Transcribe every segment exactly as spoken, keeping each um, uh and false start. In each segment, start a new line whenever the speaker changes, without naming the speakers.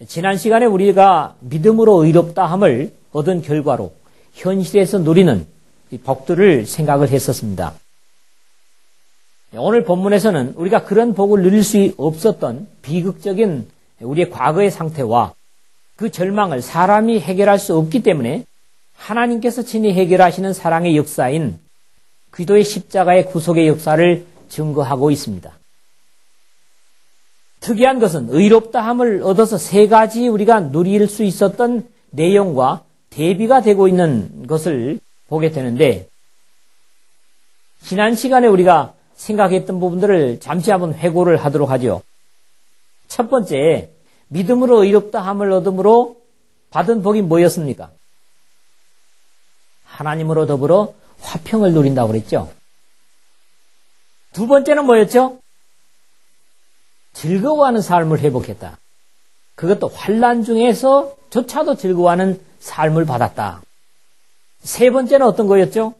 지난 시간에 우리가 믿음으로 의롭다함을 얻은 결과로 현실에서 누리는 복들을 생각을 했었습니다. 오늘 본문에서는 우리가 그런 복을 누릴 수 없었던 비극적인 우리의 과거의 상태와 그 절망을 사람이 해결할 수 없기 때문에 하나님께서 친히 해결하시는 사랑의 역사인 그리스도의 십자가의 구속의 역사를 증거하고 있습니다. 특이한 것은 의롭다함을 얻어서 세 가지 우리가 누릴 수 있었던 내용과 대비가 되고 있는 것을 보게 되는데, 지난 시간에 우리가 생각했던 부분들을 잠시 한번 회고를 하도록 하죠. 첫 번째, 믿음으로 의롭다함을 얻음으로 받은 복이 뭐였습니까? 하나님으로 더불어 화평을 누린다고 그랬죠. 두 번째는 뭐였죠? 즐거워하는 삶을 회복했다. 그것도 환난 중에서 조차도 즐거워하는 삶을 받았다. 세 번째는 어떤 거였죠?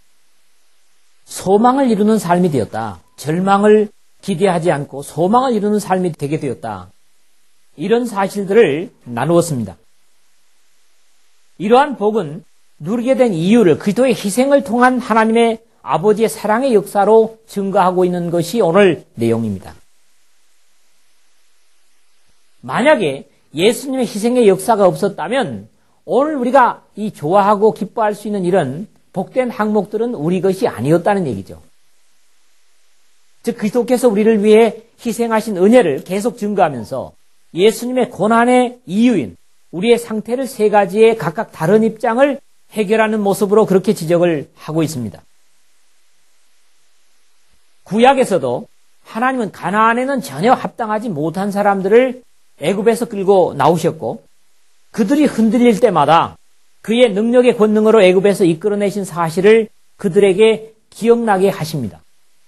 소망을 이루는 삶이 되었다. 절망을 기대하지 않고 소망을 이루는 삶이 되게 되었다. 이런 사실들을 나누었습니다. 이러한 복은 누리게 된 이유를 그리스도의 희생을 통한 하나님의 아버지의 사랑의 역사로 증거하고 있는 것이 오늘 내용입니다. 만약에 예수님의 희생의 역사가 없었다면 오늘 우리가 이 좋아하고 기뻐할 수 있는 이런 복된 항목들은 우리 것이 아니었다는 얘기죠. 즉 그리스도께서 우리를 위해 희생하신 은혜를 계속 증거하면서 예수님의 고난의 이유인 우리의 상태를 세 가지의 각각 다른 입장을 해결하는 모습으로 그렇게 지적을 하고 있습니다. 구약에서도 하나님은 가나안에는 전혀 합당하지 못한 사람들을 애굽에서 끌고 나오셨고 그들이 흔들릴 때마다 그의 능력의 권능으로 애굽에서 이끌어내신 사실을 그들에게 기억나게 하십니다.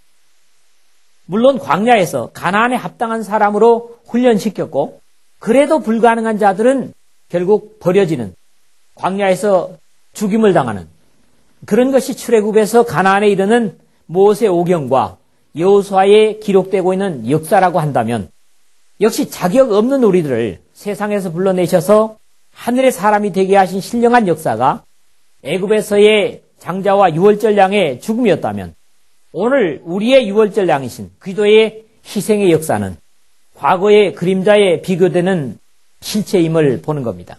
물론 광야에서 가나안에 합당한 사람으로 훈련시켰고 그래도 불가능한 자들은 결국 버려지는, 광야에서 죽임을 당하는 그런 것이 출애굽에서 가나안에 이르는 모세 오경과 여호수아에 기록되고 있는 역사라고 한다면 역시 자격 없는 우리들을 세상에서 불러내셔서 하늘의 사람이 되게 하신 신령한 역사가 애굽에서의 장자와 유월절 양의 죽음이었다면 오늘 우리의 유월절 양이신 그리스도의 희생의 역사는 과거의 그림자에 비교되는 실체임을 보는 겁니다.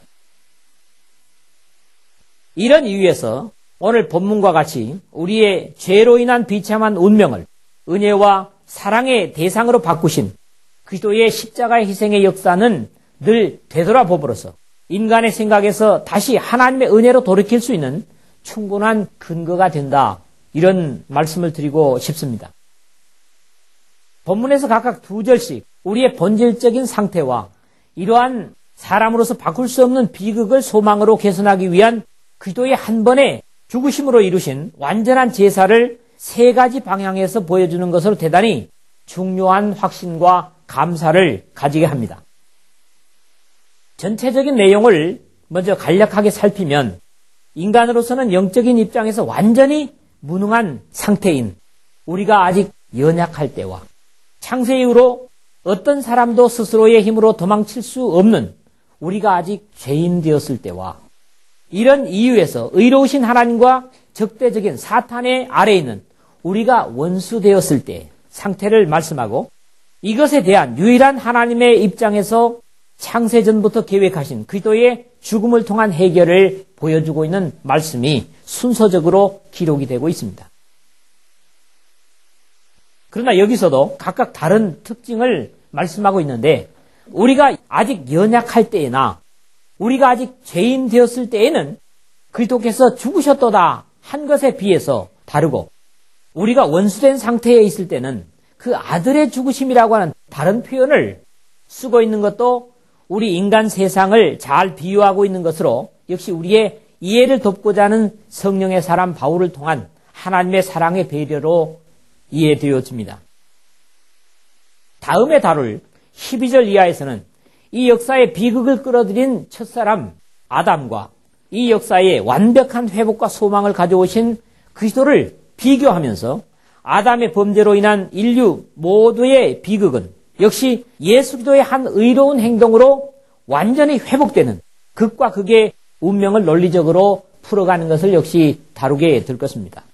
이런 이유에서 오늘 본문과 같이 우리의 죄로 인한 비참한 운명을 은혜와 사랑의 대상으로 바꾸신 그리스도의 십자가의 희생의 역사는 늘 되돌아봄으로써 인간의 생각에서 다시 하나님의 은혜로 돌이킬 수 있는 충분한 근거가 된다. 이런 말씀을 드리고 싶습니다. 본문에서 각각 두 절씩 우리의 본질적인 상태와 이러한 사람으로서 바꿀 수 없는 비극을 소망으로 개선하기 위한 그리스도의 한 번의 죽으심으로 이루신 완전한 제사를 세 가지 방향에서 보여주는 것으로 대단히 중요한 확신과 감사를 가지게 합니다. 전체적인 내용을 먼저 간략하게 살피면 인간으로서는 영적인 입장에서 완전히 무능한 상태인 우리가 아직 연약할 때와 창세 이후로 어떤 사람도 스스로의 힘으로 도망칠 수 없는 우리가 아직 죄인 되었을 때와 이런 이유에서 의로우신 하나님과 적대적인 사탄의 아래에 있는 우리가 원수 되었을 때 상태를 말씀하고 이것에 대한 유일한 하나님의 입장에서 창세전부터 계획하신 그리스도의 죽음을 통한 해결을 보여주고 있는 말씀이 순서적으로 기록이 되고 있습니다. 그러나 여기서도 각각 다른 특징을 말씀하고 있는데 우리가 아직 연약할 때나 우리가 아직 죄인 되었을 때에는 그리스도께서 죽으셨도다 한 것에 비해서 다르고 우리가 원수된 상태에 있을 때는 그 아들의 죽으심이라고 하는 다른 표현을 쓰고 있는 것도 우리 인간 세상을 잘 비유하고 있는 것으로 역시 우리의 이해를 돕고자 하는 성령의 사람 바울을 통한 하나님의 사랑의 배려로 이해되어집니다. 다음에 다룰 십이 절 이하에서는 이 역사의 비극을 끌어들인 첫사람 아담과 이 역사의 완벽한 회복과 소망을 가져오신 그리스도를 비교하면서 아담의 범죄로 인한 인류 모두의 비극은 역시 예수 그리스도의 한 의로운 행동으로 완전히 회복되는 극과 극의 운명을 논리적으로 풀어가는 것을 역시 다루게 될 것입니다.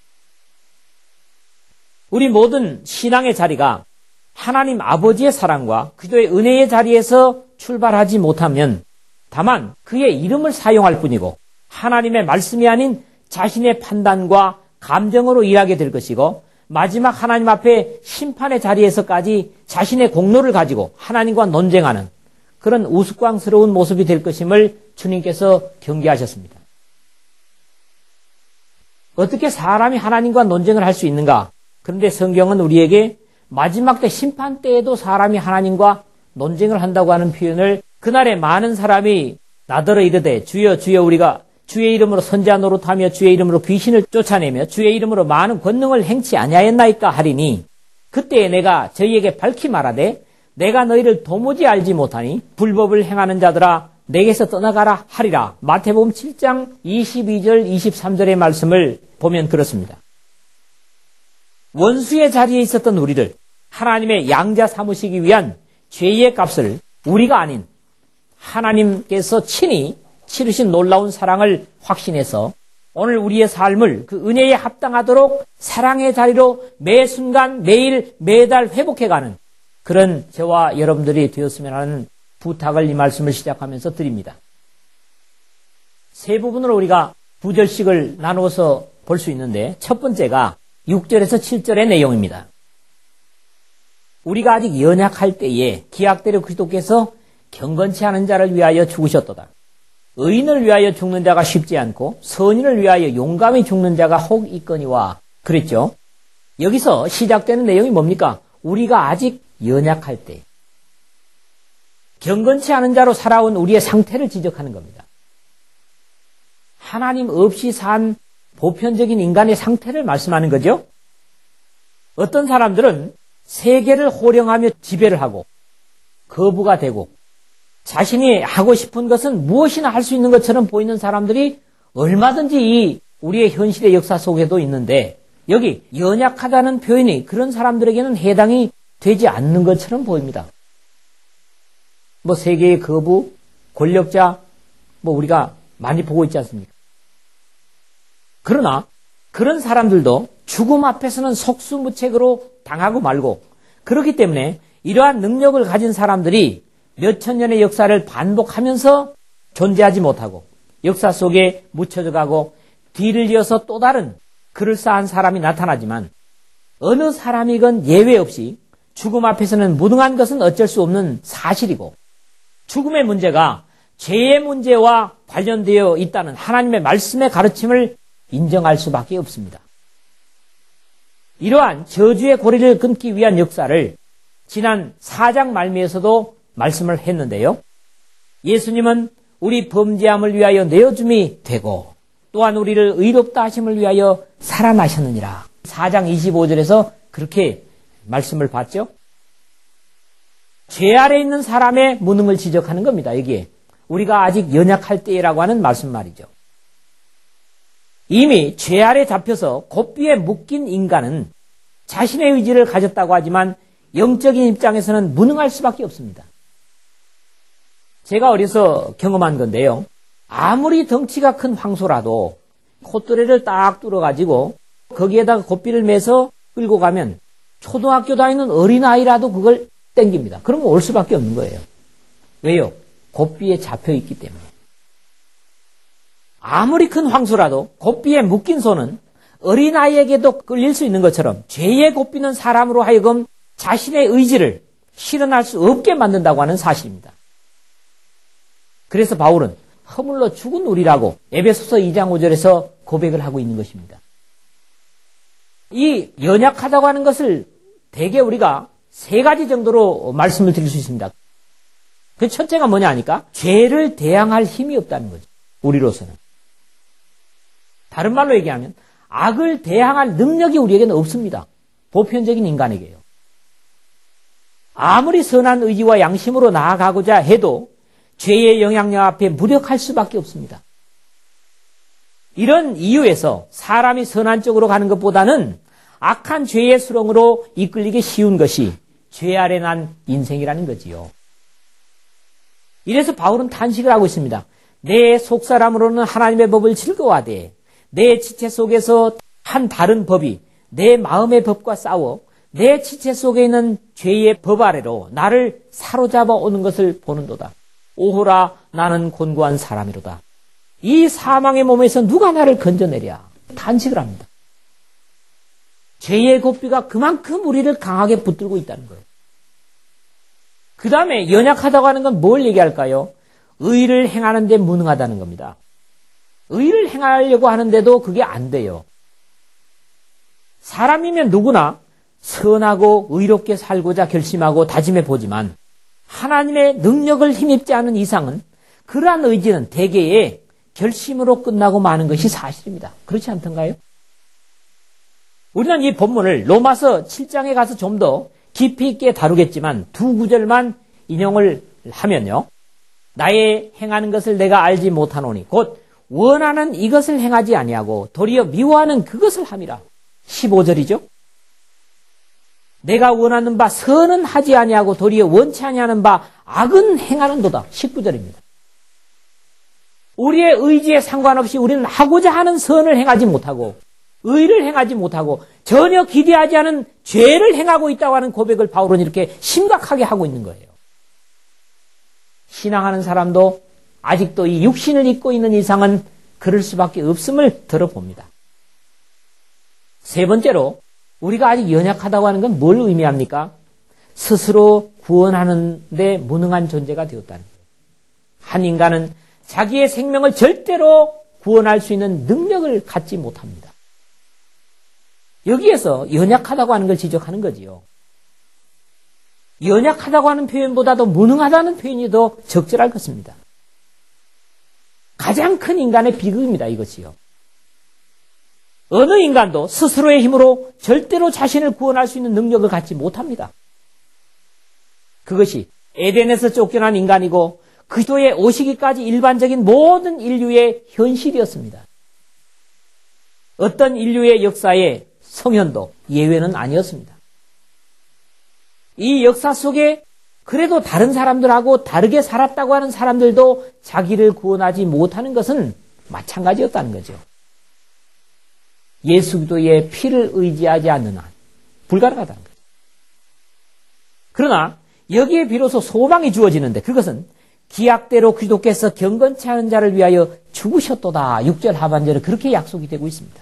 우리 모든 신앙의 자리가 하나님 아버지의 사랑과 그리스도의 은혜의 자리에서 출발하지 못하면 다만 그의 이름을 사용할 뿐이고 하나님의 말씀이 아닌 자신의 판단과 감정으로 일하게 될 것이고 마지막 하나님 앞에 심판의 자리에서까지 자신의 공로를 가지고 하나님과 논쟁하는 그런 우스꽝스러운 모습이 될 것임을 주님께서 경계하셨습니다. 어떻게 사람이 하나님과 논쟁을 할 수 있는가? 그런데 성경은 우리에게 마지막 때 심판 때에도 사람이 하나님과 논쟁을 한다고 하는 표현을 그날에 많은 사람이 나더러 이르되 주여 주여 우리가 주의 이름으로 선지자 노릇하며 주의 이름으로 귀신을 쫓아내며 주의 이름으로 많은 권능을 행치 아니하였나이까 하리니 그때에 내가 저희에게 밝히 말하되 내가 너희를 도무지 알지 못하니 불법을 행하는 자들아 내게서 떠나가라 하리라. 마태복음 칠 장 이십이 절 이십삼 절의 말씀을 보면 그렇습니다. 원수의 자리에 있었던 우리를 하나님의 양자 삼으시기 위한 죄의 값을 우리가 아닌 하나님께서 친히 치르신 놀라운 사랑을 확신해서 오늘 우리의 삶을 그 은혜에 합당하도록 사랑의 자리로 매 순간 매일 매달 회복해가는 그런 저와 여러분들이 되었으면 하는 부탁을 이 말씀을 시작하면서 드립니다. 세 부분으로 우리가 두 절씩을 나누어서 볼 수 있는데 첫 번째가 육 절에서 칠 절의 내용입니다. 우리가 아직 연약할 때에 기약대로 그리스도께서 경건치 않은 자를 위하여 죽으셨도다. 의인을 위하여 죽는 자가 쉽지 않고 선인을 위하여 용감히 죽는 자가 혹 있거니와 그랬죠. 여기서 시작되는 내용이 뭡니까? 우리가 아직 연약할 때 경건치 않은 자로 살아온 우리의 상태를 지적하는 겁니다. 하나님 없이 산 보편적인 인간의 상태를 말씀하는 거죠. 어떤 사람들은 세계를 호령하며 지배를 하고 거부가 되고 자신이 하고 싶은 것은 무엇이나 할 수 있는 것처럼 보이는 사람들이 얼마든지 이 우리의 현실의 역사 속에도 있는데 여기 연약하다는 표현이 그런 사람들에게는 해당이 되지 않는 것처럼 보입니다. 뭐 세계의 거부, 권력자 뭐 우리가 많이 보고 있지 않습니까? 그러나 그런 사람들도 죽음 앞에서는 속수무책으로 당하고 말고 그렇기 때문에 이러한 능력을 가진 사람들이 몇천 년의 역사를 반복하면서 존재하지 못하고 역사 속에 묻혀져 가고 뒤를 이어서 또 다른 그럴싸한 사람이 나타나지만 어느 사람이건 예외 없이 죽음 앞에서는 무능한 것은 어쩔 수 없는 사실이고 죽음의 문제가 죄의 문제와 관련되어 있다는 하나님의 말씀의 가르침을 인정할 수밖에 없습니다. 이러한 저주의 고리를 끊기 위한 역사를 지난 사 장 말미에서도 말씀을 했는데요. 예수님은 우리 범죄함을 위하여 내어줌이 되고 또한 우리를 의롭다 하심을 위하여 살아나셨느니라. 사 장 이십오 절에서 그렇게 말씀을 봤죠. 죄 아래 있는 사람의 무능을 지적하는 겁니다. 여기에 우리가 아직 연약할 때라고 하는 말씀 말이죠. 이미 죄 아래 잡혀서 곱비에 묶인 인간은 자신의 의지를 가졌다고 하지만 영적인 입장에서는 무능할 수밖에 없습니다. 제가 어려서 경험한 건데요. 아무리 덩치가 큰 황소라도 콧뚜레를 딱 뚫어가지고 거기에다가 곱비를 매서 끌고 가면 초등학교 다니는 어린아이라도 그걸 땡깁니다. 그러면 올 수밖에 없는 거예요. 왜요? 곱비에 잡혀있기 때문에. 아무리 큰 황소라도 곱비에 묶인 소는 어린아이에게도 끌릴 수 있는 것처럼 죄의 곱비는 사람으로 하여금 자신의 의지를 실현할 수 없게 만든다고 하는 사실입니다. 그래서 바울은 허물로 죽은 우리라고 에베소서 이 장 오 절에서 고백을 하고 있는 것입니다. 이 연약하다고 하는 것을 대개 우리가 세 가지 정도로 말씀을 드릴 수 있습니다. 그 첫째가 뭐냐 하니까 죄를 대항할 힘이 없다는 거죠. 우리로서는. 다른 말로 얘기하면 악을 대항할 능력이 우리에게는 없습니다. 보편적인 인간에게요. 아무리 선한 의지와 양심으로 나아가고자 해도 죄의 영향력 앞에 무력할 수밖에 없습니다. 이런 이유에서 사람이 선한 쪽으로 가는 것보다는 악한 죄의 수렁으로 이끌리기 쉬운 것이 죄 아래 난 인생이라는 거지요. 이래서 바울은 탄식을 하고 있습니다. 내 속사람으로는 하나님의 법을 즐거워하되 내 지체 속에서 한 다른 법이 내 마음의 법과 싸워 내 지체 속에 있는 죄의 법 아래로 나를 사로잡아 오는 것을 보는도다. 오호라 나는 곤고한 사람이로다. 이 사망의 몸에서 누가 나를 건져내랴. 탄식을 합니다. 죄의 고삐가 그만큼 우리를 강하게 붙들고 있다는 거예요. 그 다음에 연약하다고 하는 건 뭘 얘기할까요? 의를 행하는 데 무능하다는 겁니다. 의를 행하려고 하는데도 그게 안 돼요. 사람이면 누구나 선하고 의롭게 살고자 결심하고 다짐해 보지만 하나님의 능력을 힘입지 않은 이상은 그러한 의지는 대개의 결심으로 끝나고 마는 것이 사실입니다. 그렇지 않던가요? 우리는 이 본문을 로마서 칠 장에 가서 좀 더 깊이 있게 다루겠지만 두 구절만 인용을 하면요. 나의 행하는 것을 내가 알지 못하노니 곧 원하는 이것을 행하지 아니하고 도리어 미워하는 그것을 함이라. 십오 절이죠. 내가 원하는 바 선은 하지 아니하고 도리어 원치 아니하는 바 악은 행하는도다. 십구 절입니다. 우리의 의지에 상관없이 우리는 하고자 하는 선을 행하지 못하고 의를 행하지 못하고 전혀 기대하지 않은 죄를 행하고 있다고 하는 고백을 바울은 이렇게 심각하게 하고 있는 거예요. 신앙하는 사람도 아직도 이 육신을 입고 있는 이상은 그럴 수밖에 없음을 들어봅니다. 세 번째로 우리가 아직 연약하다고 하는 건 뭘 의미합니까? 스스로 구원하는 데 무능한 존재가 되었다는 거예요. 한 인간은 자기의 생명을 절대로 구원할 수 있는 능력을 갖지 못합니다. 여기에서 연약하다고 하는 걸 지적하는 거지요. 연약하다고 하는 표현보다도 무능하다는 표현이 더 적절할 것입니다. 가장 큰 인간의 비극입니다, 이것이요. 어느 인간도 스스로의 힘으로 절대로 자신을 구원할 수 있는 능력을 갖지 못합니다. 그것이 에덴에서 쫓겨난 인간이고 그리스도의 오시기까지 일반적인 모든 인류의 현실이었습니다. 어떤 인류의 역사에 성현도 예외는 아니었습니다. 이 역사 속에 그래도 다른 사람들하고 다르게 살았다고 하는 사람들도 자기를 구원하지 못하는 것은 마찬가지였다는 거죠. 예수 그리스도의 피를 의지하지 않는 한 불가능하다는 거죠. 그러나 여기에 비로소 소망이 주어지는데 그것은 기약대로 그리스도께서 경건치 않은 자를 위하여 죽으셨도다. 육 절 하반절에 그렇게 약속이 되고 있습니다.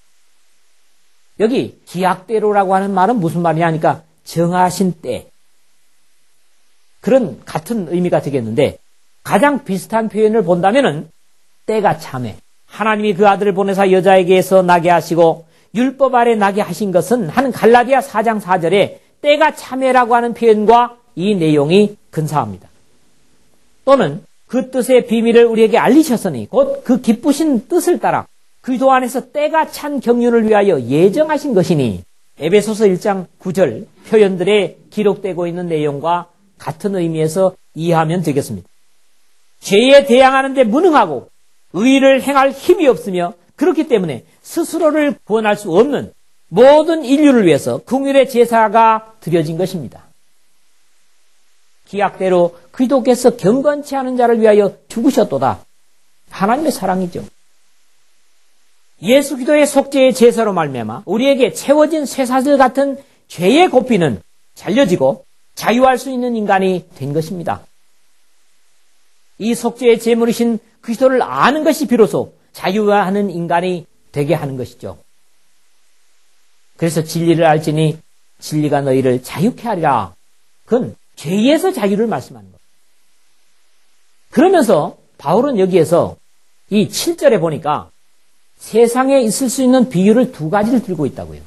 여기 기약대로라고 하는 말은 무슨 말이냐 하니까 정하신 때, 그런 같은 의미가 되겠는데 가장 비슷한 표현을 본다면은 때가 참에 하나님이 그 아들을 보내사 여자에게서 나게 하시고 율법 아래 나게 하신 것은 한 갈라디아 사 장 사 절에 때가 참에라고 하는 표현과 이 내용이 근사합니다. 또는 그 뜻의 비밀을 우리에게 알리셨으니 곧 그 기쁘신 뜻을 따라 그리스도 안에서 때가 찬 경륜을 위하여 예정하신 것이니 에베소서 일 장 구 절 표현들에 기록되고 있는 내용과 같은 의미에서 이해하면 되겠습니다. 죄에 대항하는 데 무능하고 의를 행할 힘이 없으며 그렇기 때문에 스스로를 구원할 수 없는 모든 인류를 위해서 긍휼의 제사가 드려진 것입니다. 기약대로 그리스도께서 경건치 않은 자를 위하여 죽으셨도다. 하나님의 사랑이죠. 예수 그리스도의 속죄의 제사로 말미암아 우리에게 채워진 쇠사슬 같은 죄의 고삐는 잘려지고 자유할 수 있는 인간이 된 것입니다. 이 속죄의 제물이신 그리스도를 아는 것이 비로소 자유하는 인간이 되게 하는 것이죠. 그래서 진리를 알지니 진리가 너희를 자유케 하리라. 그건 죄에서 자유를 말씀하는 거예요. 그러면서 바울은 여기에서 이 칠 절에 보니까 세상에 있을 수 있는 비유를 두 가지를 들고 있다고요.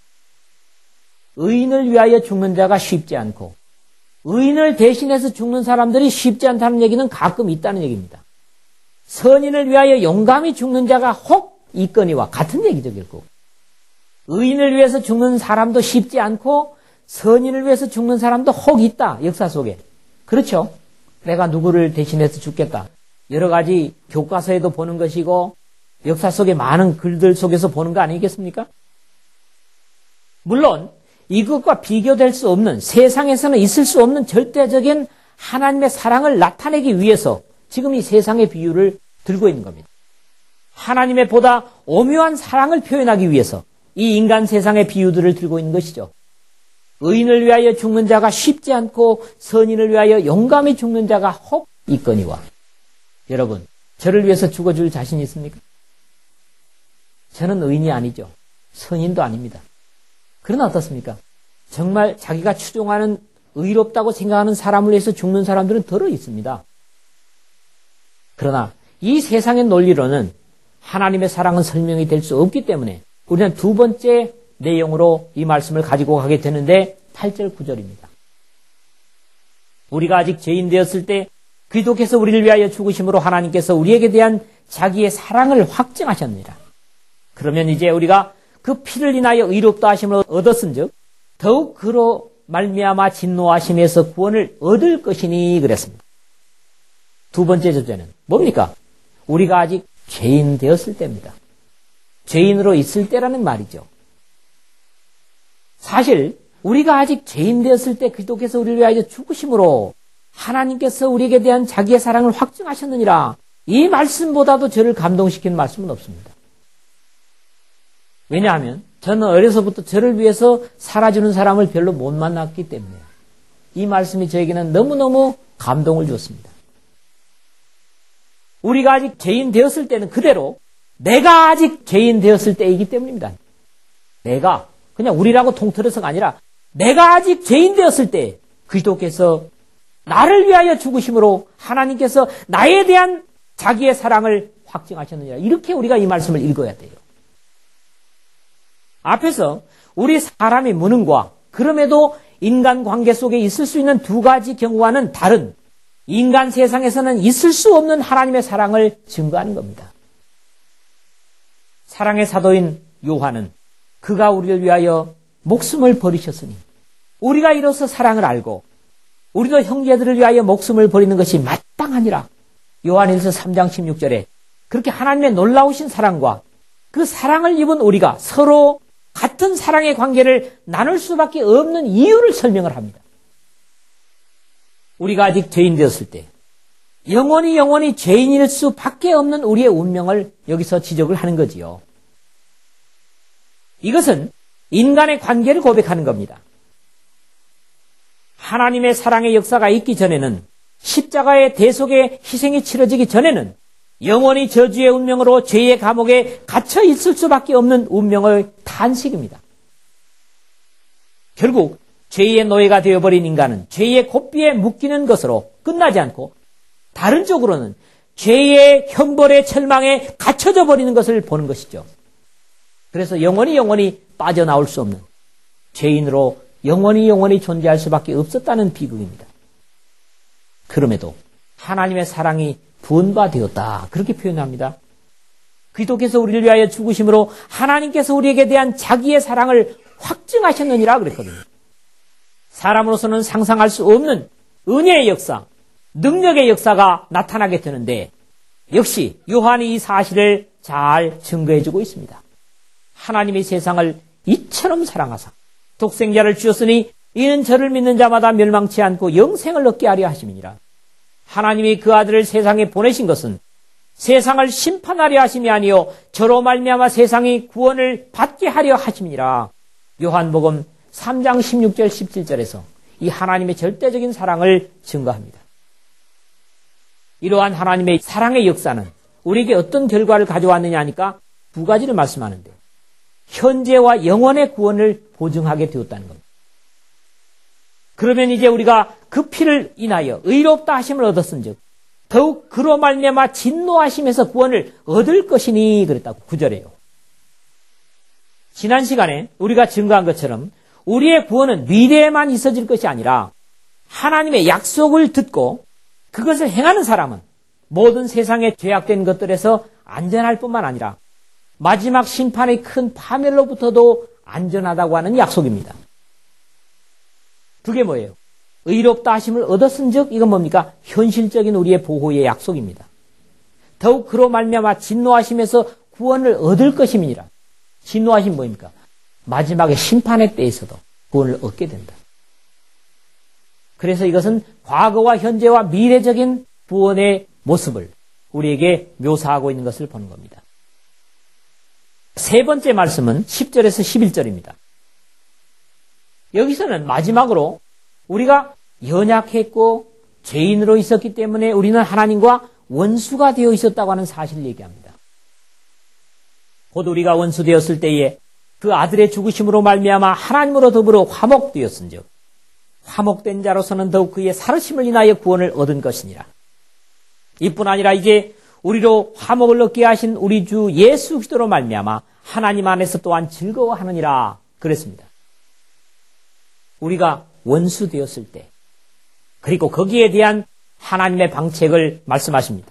의인을 위하여 죽는 자가 쉽지 않고 의인을 대신해서 죽는 사람들이 쉽지 않다는 얘기는 가끔 있다는 얘기입니다. 선인을 위하여 용감히 죽는 자가 혹 있거니와 같은 얘기죠, 결국. 의인을 위해서 죽는 사람도 쉽지 않고 선인을 위해서 죽는 사람도 혹 있다, 역사 속에. 그렇죠? 내가 누구를 대신해서 죽겠다. 여러 가지 교과서에도 보는 것이고 역사 속에 많은 글들 속에서 보는 거 아니겠습니까? 물론 이것과 비교될 수 없는, 세상에서는 있을 수 없는 절대적인 하나님의 사랑을 나타내기 위해서 지금 이 세상의 비유를 들고 있는 겁니다. 하나님의 보다 오묘한 사랑을 표현하기 위해서 이 인간 세상의 비유들을 들고 있는 것이죠. 의인을 위하여 죽는 자가 쉽지 않고 선인을 위하여 용감히 죽는 자가 혹 있거니와. 여러분, 저를 위해서 죽어줄 자신이 있습니까? 저는 의인이 아니죠. 선인도 아닙니다. 그러나 어떻습니까? 정말 자기가 추종하는 의롭다고 생각하는 사람을 위해서 죽는 사람들은 덜어 있습니다. 그러나 이 세상의 논리로는 하나님의 사랑은 설명이 될 수 없기 때문에 우리는 두 번째 내용으로 이 말씀을 가지고 가게 되는데 팔 절 구 절입니다. 우리가 아직 죄인 되었을 때 그리스도께서 우리를 위하여 죽으심으로 하나님께서 우리에게 대한 자기의 사랑을 확증하셨느니라. 그러면 이제 우리가 그 피를 인하여 의롭다 하심을 얻었은즉 더욱 그로 말미암아 진노하심에서 구원을 얻을 것이니 그랬습니다. 두 번째 주제는 뭡니까? 우리가 아직 죄인 되었을 때입니다. 죄인으로 있을 때라는 말이죠. 사실 우리가 아직 죄인 되었을 때 그리스도께서 우리를 위하여 죽으심으로 하나님께서 우리에게 대한 자기의 사랑을 확증하셨느니라. 이 말씀보다도 저를 감동시키는 말씀은 없습니다. 왜냐하면 저는 어려서부터 저를 위해서 살아주는 사람을 별로 못 만났기 때문에 이 말씀이 저에게는 너무너무 감동을 줬습니다. 우리가 아직 죄인 되었을 때는 그대로 내가 아직 죄인 되었을 때이기 때문입니다. 내가 그냥 우리라고 통틀어서가 아니라 내가 아직 죄인 되었을 때 그리스도께서 나를 위하여 죽으심으로 하나님께서 나에 대한 자기의 사랑을 확증하셨느니라. 이렇게 우리가 이 말씀을 읽어야 돼요. 앞에서 우리 사람의 무능과 그럼에도 인간관계 속에 있을 수 있는 두 가지 경우와는 다른 인간 세상에서는 있을 수 없는 하나님의 사랑을 증거하는 겁니다. 사랑의 사도인 요한은 그가 우리를 위하여 목숨을 버리셨으니 우리가 이로써 사랑을 알고 우리도 형제들을 위하여 목숨을 버리는 것이 마땅하니라. 요한일서 삼 장 십육 절에 그렇게 하나님의 놀라우신 사랑과 그 사랑을 입은 우리가 서로 같은 사랑의 관계를 나눌 수밖에 없는 이유를 설명을 합니다. 우리가 아직 죄인 되었을 때 영원히 영원히 죄인일 수밖에 없는 우리의 운명을 여기서 지적을 하는 거지요. 이것은 인간의 관계를 고백하는 겁니다. 하나님의 사랑의 역사가 있기 전에는 십자가의 대속의 희생이 치러지기 전에는 영원히 저주의 운명으로 죄의 감옥에 갇혀 있을 수밖에 없는 운명의 탄식입니다. 결국 죄의 노예가 되어버린 인간은 죄의 고삐에 묶이는 것으로 끝나지 않고 다른 쪽으로는 죄의 형벌의 철망에 갇혀져 버리는 것을 보는 것이죠. 그래서 영원히 영원히 빠져나올 수 없는 죄인으로 영원히 영원히 존재할 수밖에 없었다는 비극입니다. 그럼에도 하나님의 사랑이 분바되었다. 그렇게 표현합니다. 그리스도께서 우리를 위하여 죽으심으로 하나님께서 우리에게 대한 자기의 사랑을 확증하셨느니라 그랬거든요. 사람으로서는 상상할 수 없는 은혜의 역사, 능력의 역사가 나타나게 되는데 역시 요한이 이 사실을 잘 증거해주고 있습니다. 하나님이 세상을 이처럼 사랑하사 독생자를 주셨으니 이는 저를 믿는 자마다 멸망치 않고 영생을 얻게 하려 하심이니라. 하나님이 그 아들을 세상에 보내신 것은 세상을 심판하려 하심이 아니요 저로 말미암아 세상이 구원을 받게 하려 하심이니라. 요한복음 삼 장 십육 절 십칠 절에서 이 하나님의 절대적인 사랑을 증거합니다. 이러한 하나님의 사랑의 역사는 우리에게 어떤 결과를 가져왔느냐 하니까 두 가지를 말씀하는데 현재와 영원의 구원을 보증하게 되었다는 겁니다. 그러면 이제 우리가 그 피를 인하여 의롭다 하심을 얻었은즉 더욱 그로 말미암아 진노하심에서 구원을 얻을 것이니 그랬다고 구 절에요. 지난 시간에 우리가 증거한 것처럼 우리의 구원은 미래에만 있어질 것이 아니라 하나님의 약속을 듣고 그것을 행하는 사람은 모든 세상의 죄악된 것들에서 안전할 뿐만 아니라 마지막 심판의 큰 파멸로부터도 안전하다고 하는 약속입니다. 그게 뭐예요? 의롭다 하심을 얻었은즉 이건 뭡니까? 현실적인 우리의 보호의 약속입니다. 더욱 그로 말미암아 진노하심에서 구원을 얻을 것임이니라. 진노하심 뭐입니까? 마지막에 심판의 때에서도 구원을 얻게 된다. 그래서 이것은 과거와 현재와 미래적인 구원의 모습을 우리에게 묘사하고 있는 것을 보는 겁니다. 세 번째 말씀은 십 절에서 십일 절입니다. 여기서는 마지막으로 우리가 연약했고 죄인으로 있었기 때문에 우리는 하나님과 원수가 되어 있었다고 하는 사실을 얘기합니다. 곧 우리가 원수 되었을 때에 그 아들의 죽으심으로 말미암아 하나님으로 더불어 화목되었은즉 화목된 자로서는 더욱 그의 살으심을 인하여 구원을 얻은 것이니라. 이뿐 아니라 이제 우리로 화목을 얻게 하신 우리 주 예수 그리스도로 말미암아 하나님 안에서 또한 즐거워하느니라 그랬습니다. 우리가 원수 되었을 때, 그리고 거기에 대한 하나님의 방책을 말씀하십니다.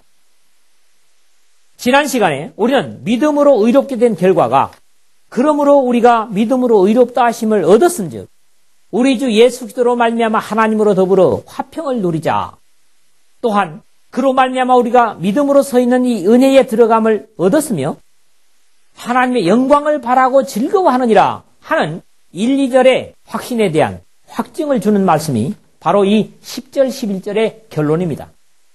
지난 시간에 우리는 믿음으로 의롭게 된 결과가 그러므로 우리가 믿음으로 의롭다 하심을 얻었은즉 우리 주 예수 그리스도로 말미암아 하나님으로 더불어 화평을 누리자. 또한 그로 말미암아 우리가 믿음으로 서 있는 이 은혜에 들어감을 얻었으며 하나님의 영광을 바라고 즐거워하느니라 하는 일, 이 절의 확신에 대한 확증을 주는 말씀이 바로 이 십 절, 십일 절의 결론입니다.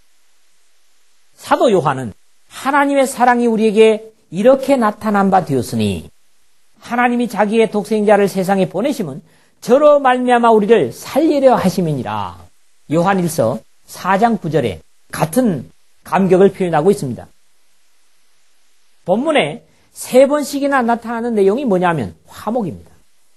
사도 요한은 하나님의 사랑이 우리에게 이렇게 나타난 바 되었으니 하나님이 자기의 독생자를 세상에 보내심은 저로 말미암아 우리를 살리려 하심이니라. 요한일서 사 장 구 절에 같은 감격을 표현하고 있습니다. 본문에 세 번씩이나 나타나는 내용이 뭐냐면 화목입니다.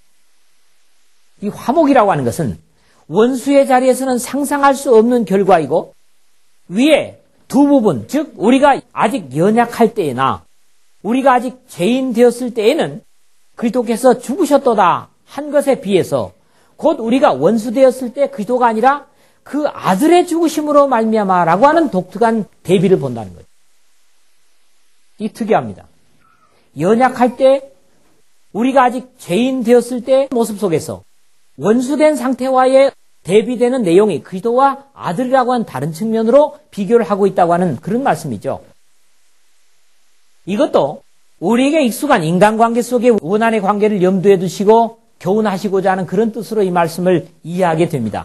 이 화목이라고 하는 것은 원수의 자리에서는 상상할 수 없는 결과이고 위에 두 부분, 즉 우리가 아직 연약할 때나 우리가 아직 죄인 되었을 때에는 그리스도께서 죽으셨도다 한 것에 비해서 곧 우리가 원수 되었을 때 그리스도가 아니라 그 아들의 죽으심으로 말미암아라고 하는 독특한 대비를 본다는 거죠. 이 특이합니다. 연약할 때 우리가 아직 죄인 되었을 때 모습 속에서 원수된 상태와의 대비되는 내용이 그리스도와 아들이라고 하는 다른 측면으로 비교를 하고 있다고 하는 그런 말씀이죠. 이것도 우리에게 익숙한 인간관계 속의 원한의 관계를 염두에 두시고 교훈하시고자 하는 그런 뜻으로 이 말씀을 이해하게 됩니다.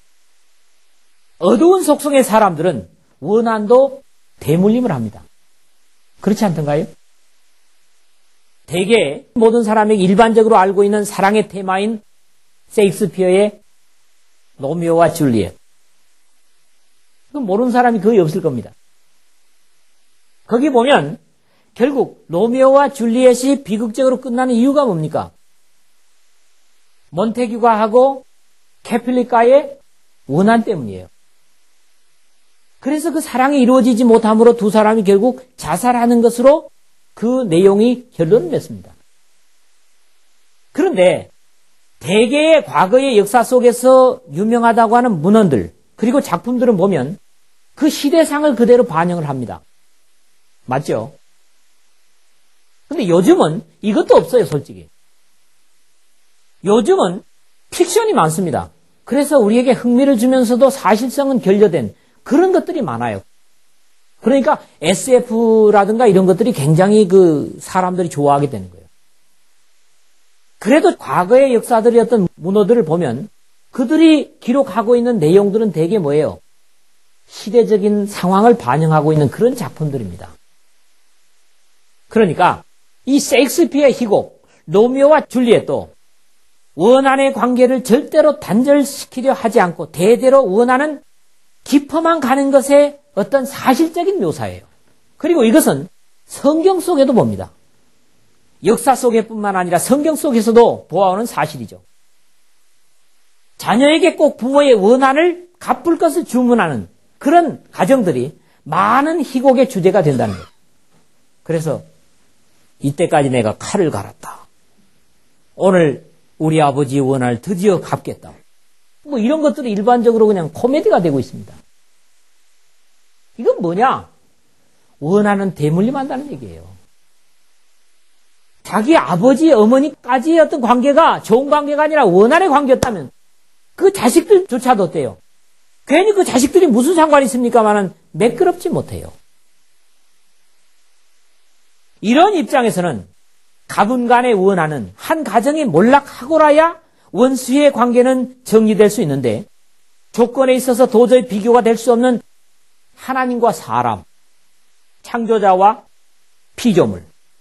어두운 속성의 사람들은 원한도 대물림을 합니다. 그렇지 않던가요? 대개 모든 사람에게 일반적으로 알고 있는 사랑의 테마인 셰익스피어의 로미오와 줄리엣. 그건 모르는 사람이 거의 없을 겁니다. 거기 보면 결국 로미오와 줄리엣이 비극적으로 끝나는 이유가 뭡니까? 몬테규가 하고 캐필리카의 원한 때문이에요. 그래서 그 사랑이 이루어지지 못함으로 두 사람이 결국 자살하는 것으로 그 내용이 결론을 냈습니다. 그런데 대개의 과거의 역사 속에서 유명하다고 하는 문헌들 그리고 작품들은 보면 그 시대상을 그대로 반영을 합니다. 맞죠? 근데 요즘은 이것도 없어요, 솔직히. 요즘은 픽션이 많습니다. 그래서 우리에게 흥미를 주면서도 사실성은 결여된 그런 것들이 많아요. 그러니까 에스에프라든가 이런 것들이 굉장히 그 사람들이 좋아하게 되는 거예요. 그래도 과거의 역사들의 어떤 문호들을 보면 그들이 기록하고 있는 내용들은 대개 뭐예요? 시대적인 상황을 반영하고 있는 그런 작품들입니다. 그러니까 이 셰익스피어의 희곡 로미오와 줄리엣도 원한의 관계를 절대로 단절시키려 하지 않고 대대로 원하는 깊어만 가는 것의 어떤 사실적인 묘사예요. 그리고 이것은 성경 속에도 봅니다. 역사 속에뿐만 아니라 성경 속에서도 보아오는 사실이죠. 자녀에게 꼭 부모의 원한을 갚을 것을 주문하는 그런 가정들이 많은 희곡의 주제가 된다는 거예요. 그래서 이때까지 내가 칼을 갈았다. 오늘 우리 아버지의 원한을 드디어 갚겠다. 뭐 이런 것들이 일반적으로 그냥 코미디가 되고 있습니다. 이건 뭐냐? 원한은 대물림한다는 얘기예요. 자기 아버지, 어머니까지의 어떤 관계가 좋은 관계가 아니라 원한의 관계였다면 그 자식들조차도 어때요? 괜히 그 자식들이 무슨 상관이 있습니까마는 매끄럽지 못해요. 이런 입장에서는 가분 간의 원한은 한 가정이 몰락하고라야 원수의 관계는 정리될 수 있는데 조건에 있어서 도저히 비교가 될 수 없는 하나님과 사람, 창조자와 피조물.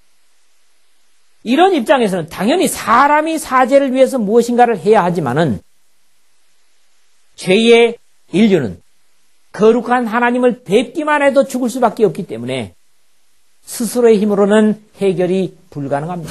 이런 입장에서는 당연히 사람이 사죄를 위해서 무엇인가를 해야 하지만은 죄의 인류는 거룩한 하나님을 뵙기만 해도 죽을 수밖에 없기 때문에 스스로의 힘으로는 해결이 불가능합니다.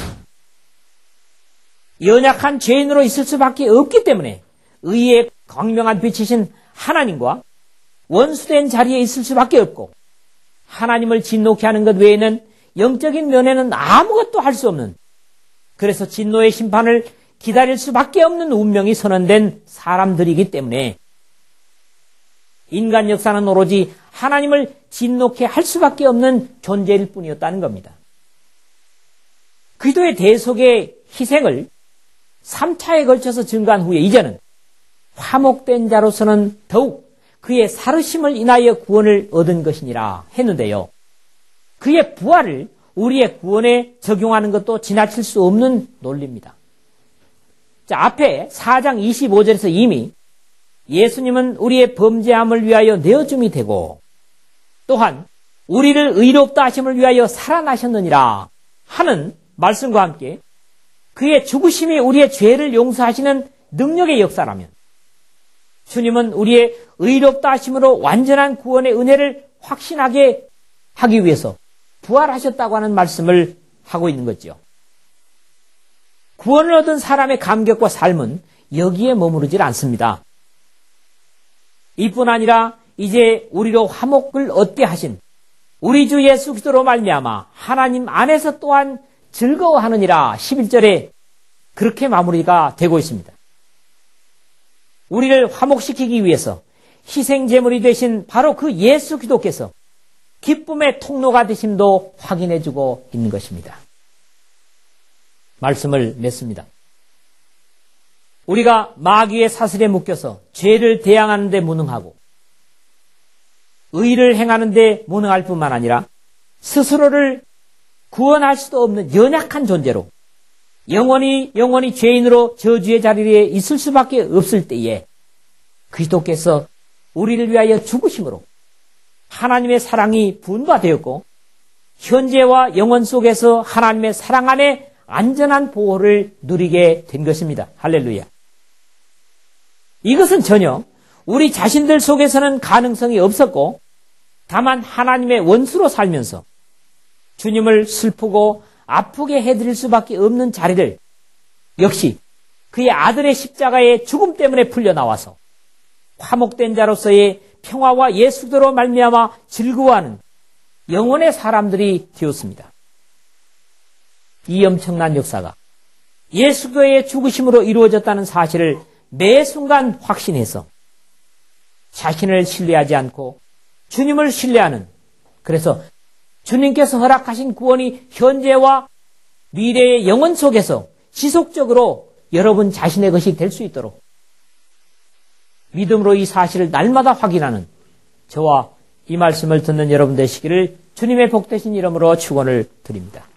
연약한 죄인으로 있을 수밖에 없기 때문에 의의 광명한 빛이신 하나님과 원수된 자리에 있을 수밖에 없고, 하나님을 진노케 하는 것 외에는 영적인 면에는 아무것도 할 수 없는, 그래서 진노의 심판을 기다릴 수밖에 없는 운명이 선언된 사람들이기 때문에 인간 역사는 오로지 하나님을 진노케 할 수밖에 없는 존재일 뿐이었다는 겁니다. 그리스도의 대속의 희생을 삼 차에 걸쳐서 증거한 후에 이제는 화목된 자로서는 더욱 그의 살으심을 인하여 구원을 얻은 것이니라 했는데요. 그의 부활을 우리의 구원에 적용하는 것도 지나칠 수 없는 논리입니다. 자, 앞에 사 장 이십오 절에서 이미 예수님은 우리의 범죄함을 위하여 내어줌이 되고 또한 우리를 의롭다 하심을 위하여 살아나셨느니라 하는 말씀과 함께 그의 죽으심이 우리의 죄를 용서하시는 능력의 역사라면 주님은 우리의 의롭다 하심으로 완전한 구원의 은혜를 확신하게 하기 위해서 부활하셨다고 하는 말씀을 하고 있는 거죠. 구원을 얻은 사람의 감격과 삶은 여기에 머무르질 않습니다. 이뿐 아니라 이제 우리로 화목을 얻게 하신 우리 주 예수 그리스도로 말미암아 하나님 안에서 또한 즐거워하느니라 십일 절에 그렇게 마무리가 되고 있습니다. 우리를 화목시키기 위해서 희생제물이 되신 바로 그 예수 그리스도께서 기쁨의 통로가 되심도 확인해주고 있는 것입니다. 말씀을 맺습니다. 우리가 마귀의 사슬에 묶여서 죄를 대항하는 데 무능하고 의를 행하는 데 무능할 뿐만 아니라 스스로를 구원할 수도 없는 연약한 존재로 영원히 영원히 죄인으로 저주의 자리에 있을 수밖에 없을 때에 그리스도께서 우리를 위하여 죽으심으로 하나님의 사랑이 분바되었고 현재와 영원 속에서 하나님의 사랑 안에 안전한 보호를 누리게 된 것입니다. 할렐루야. 이것은 전혀 우리 자신들 속에서는 가능성이 없었고 다만 하나님의 원수로 살면서 주님을 슬프고 아프게 해드릴 수밖에 없는 자리를 역시 그의 아들의 십자가의 죽음 때문에 풀려나와서 화목된 자로서의 평화와 예수도로 말미암아 즐거워하는 영혼의 사람들이 되었습니다. 이 엄청난 역사가 예수의 죽으심으로 이루어졌다는 사실을 매 순간 확신해서 자신을 신뢰하지 않고 주님을 신뢰하는, 그래서 주님께서 허락하신 구원이 현재와 미래의 영혼 속에서 지속적으로 여러분 자신의 것이 될 수 있도록 믿음으로 이 사실을 날마다 확인하는 저와 이 말씀을 듣는 여러분 되시기를 주님의 복되신 이름으로 축원을 드립니다.